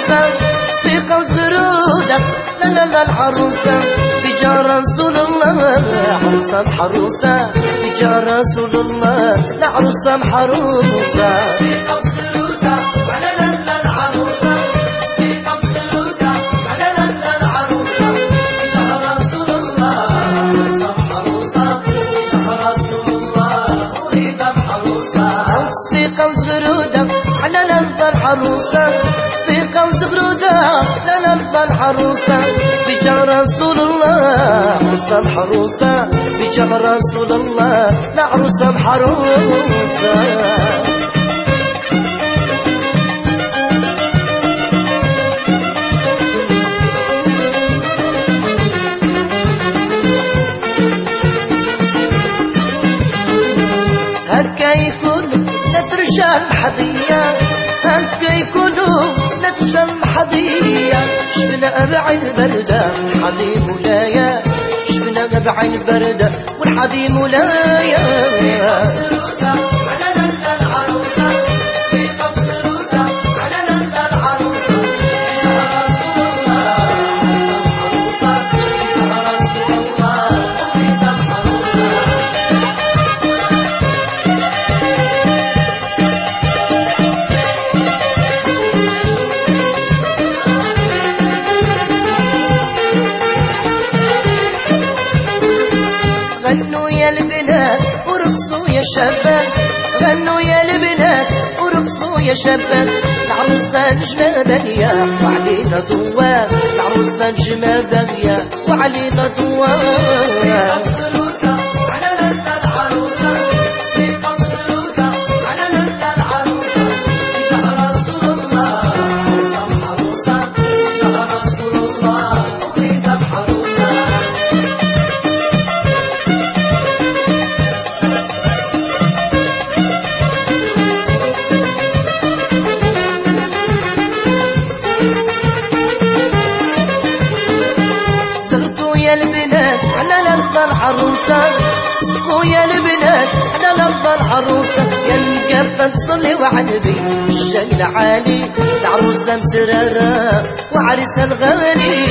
العروسة صفيقة وزرودة لا لا لا العروسة بجا رسول الله عروسة محروسة بجا رسول الله العروسة محروسة العروسة صفيقة وزغرودة لا نلقى العروسة بجا رسول الله عروسة محروسة بجا رسول الله العروسة محروسة هكا يكون نترجى الحضية هكا يكونوا نتشم حضية شفنا بعين بردة حضي مولايا شفنا بعين بردة والحضي مولايا غنوا يا البنات ورقصوا يا شباب غنوا يا البنات ورقصوا يا شباب العروسة نجمة باغية وعلينا ضواب العروسة نجمة باغية وعلينا ضواب العروسة سقوا يا البنات احنا نرضى العروسة يا القفة تصلي وعنبي الشن عالي العروسة مسررة وعريسها الغالي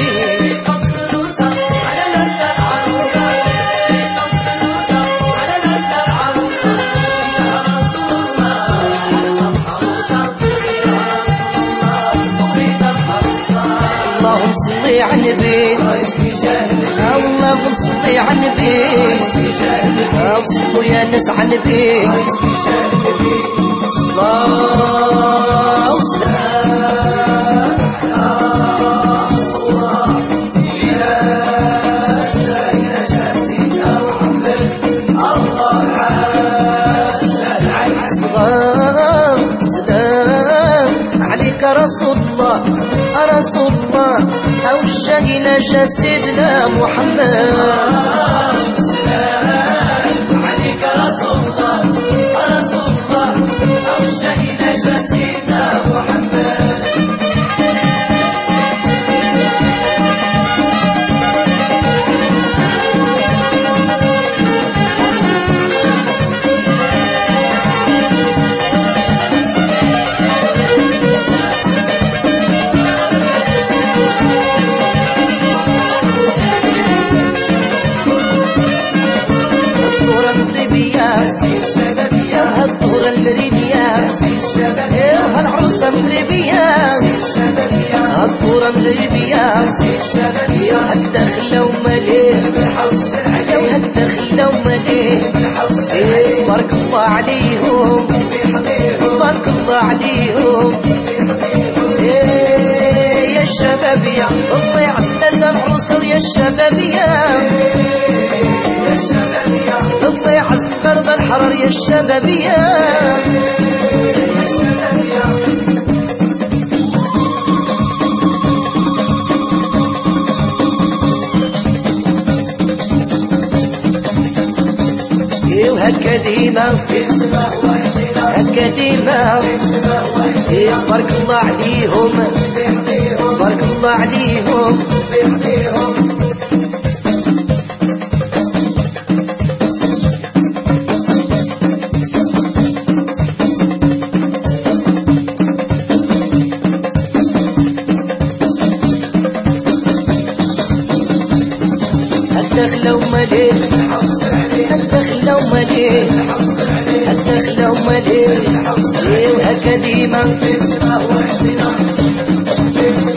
اللهم صلي على النبي اللهم صلي على النبي صلوا يا ناس على النبي صلاة وسلام رسول الله رسول الله أو الشهينا جا سيدنا محمد سلام عليك رسول الله رسول الله أو الشهينا جا سيدنا محمد الدورة المغربية العروسة مغربية الدورة مغربية الدخلة وماليه الدخلة وماليه تبارك الله عليهم تبارك الله عليهم يا الشبابية الله يعزلنا العروسة ويا الشبابية يا الشبابية الله يعزل قرب الحرر يا الشبابية يا الشبابية وهكا ديما هكا ديما تبارك الله عليهم تبارك الله عليهم ومالي الدخلة ومالي الدخلة ومالي وهكا ديما